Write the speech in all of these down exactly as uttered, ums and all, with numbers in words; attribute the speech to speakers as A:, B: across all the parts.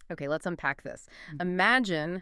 A: Okay, let's unpack this. Imagine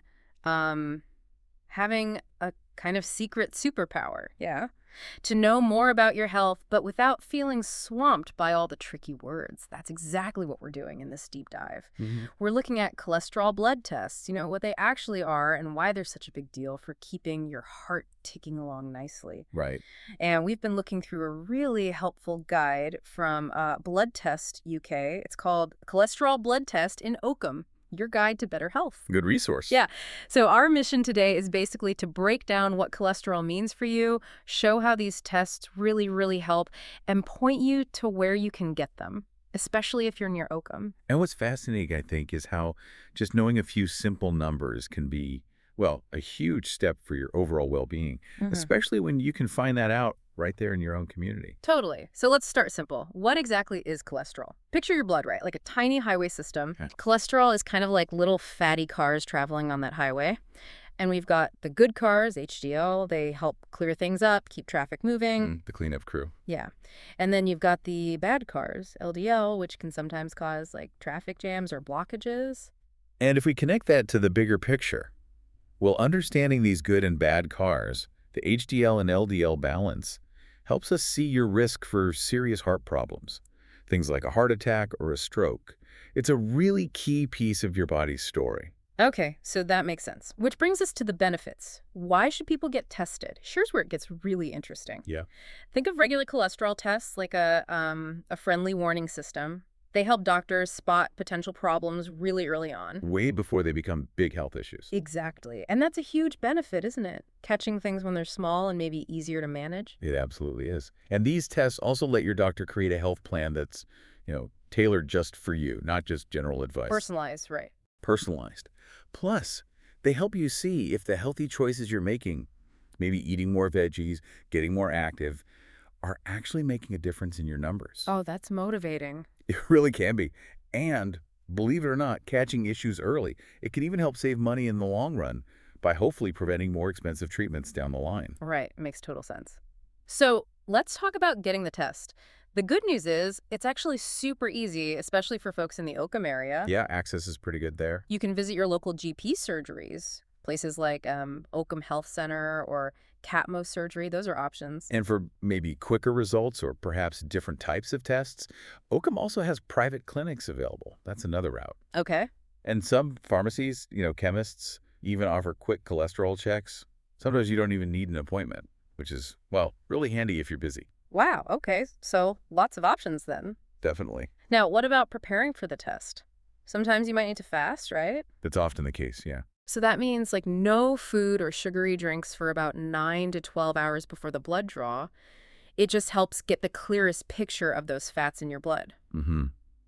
A: um, having a kind of secret superpower, yeah? To know more about your health, but without feeling swamped by all the tricky words. That's exactly what we're doing in this deep dive.
B: Hmm.
A: We're looking at cholesterol blood tests, you know, what they actually are and why they're such a big deal for keeping your heart ticking along nicely.
B: Right.
A: And we've been looking through a really helpful guide from uh, Blood Test U K. It's called Cholesterol Blood Test in Oakham, Your Guide to Better Health.
B: Good resource.
A: Yeah. So our mission today is basically to break down what cholesterol means for you, show how these tests really, really help, and point you to where you can get them, especially if you're near Oakham.
B: And what's fascinating, I think, is how just knowing a few simple numbers can be, well, a huge step for your overall well-being,
A: Mhm.
B: especially when you can find that out right there in your own community.
A: Totally. So let's start simple. What exactly is cholesterol? Picture your blood, right? Like a tiny highway system.
B: Okay.
A: Cholesterol is kind of like little fatty cars traveling on that highway. And we've got the good cars, H D L. They help clear things up, keep traffic moving.
B: Mm, the cleanup crew.
A: Yeah. And then you've got the bad cars, L D L, which can sometimes cause like traffic jams or blockages.
B: And if we connect that to the bigger picture, well, understanding these good and bad cars, the H D L and L D L balance, helps us see your risk for serious heart problems, things like a heart attack or a stroke. It's a really key piece of your body's story.
A: Okay, so that makes sense. Which brings us to the benefits. Why should people get tested? Here's where it gets really interesting.
B: Yeah.
A: Think of regular cholesterol tests like a, um, a friendly warning system. They help doctors spot potential problems really early on.
B: Way before they become big health issues.
A: Exactly. And that's a huge benefit, isn't it? Catching things when they're small and maybe easier to manage.
B: It absolutely is. And these tests also let your doctor create a health plan that's, you know, tailored just for you, not just general advice.
A: Personalized, right.
B: Personalized. Plus, they help you see if the healthy choices you're making, maybe eating more veggies, getting more active, are actually making a difference in your numbers.
A: Oh, that's motivating.
B: It really can be. And believe it or not, catching issues early, it can even help save money in the long run by hopefully preventing more expensive treatments down the line.
A: Right, makes total sense. So let's talk about getting the test. The good news is it's actually super easy, especially for folks in the Oakham area.
B: Yeah, access is pretty good there.
A: You can visit your local G P surgeries, places like um, Oakham Health Center or Catmo Surgery. Those are options.
B: And for maybe quicker results or perhaps different types of tests, Oakham also has private clinics available. That's another route.
A: Okay.
B: And some pharmacies, you know, chemists, even offer quick cholesterol checks. Sometimes you don't even need an appointment, which is, well, really handy if you're busy.
A: Wow, okay. So lots of options then.
B: Definitely.
A: Now, what about preparing for the test? Sometimes you might need to fast, right?
B: That's often the case, yeah.
A: So that means like no food or sugary drinks for about nine to twelve hours before the blood draw. It just helps get the clearest picture of those fats in your blood.
B: Mm-hmm.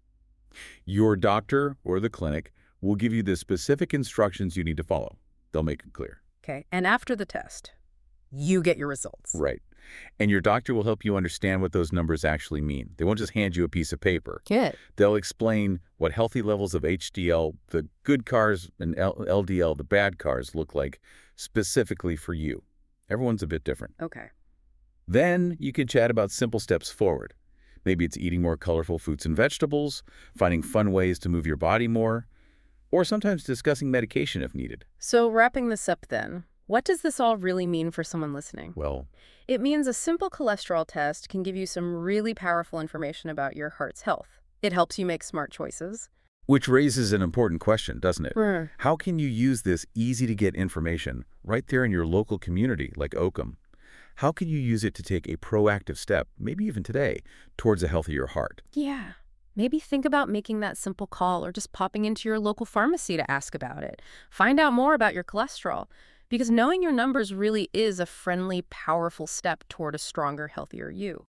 B: Your doctor or the clinic will give you the specific instructions you need to follow. They'll make it clear.
A: Okay. And after the test, you get your results.
B: Right. And your doctor will help you understand what those numbers actually mean. They won't just hand you a piece of paper.
A: Good.
B: They'll explain what healthy levels of H D L, the good cars, and L- LDL, the bad cars, look like specifically for you. Everyone's a bit different.
A: Okay.
B: Then you can chat about simple steps forward. Maybe it's eating more colorful fruits and vegetables, finding fun ways to move your body more, or sometimes discussing medication if needed.
A: So wrapping this up then, what does this all really mean for someone listening?
B: Well,
A: It means a simple cholesterol test can give you some really powerful information about your heart's health. It helps you make smart choices.
B: which raises an important question, doesn't it?
A: Hmm.
B: How can you use this easy-to-get information right there in your local community like Oakham? How can you use it to take a proactive step, maybe even today, towards a healthier heart?
A: Yeah. Maybe think about making that simple call or just popping into your local pharmacy to ask about it. Find out more about your cholesterol, because knowing your numbers really is a friendly, powerful step toward a stronger, healthier you.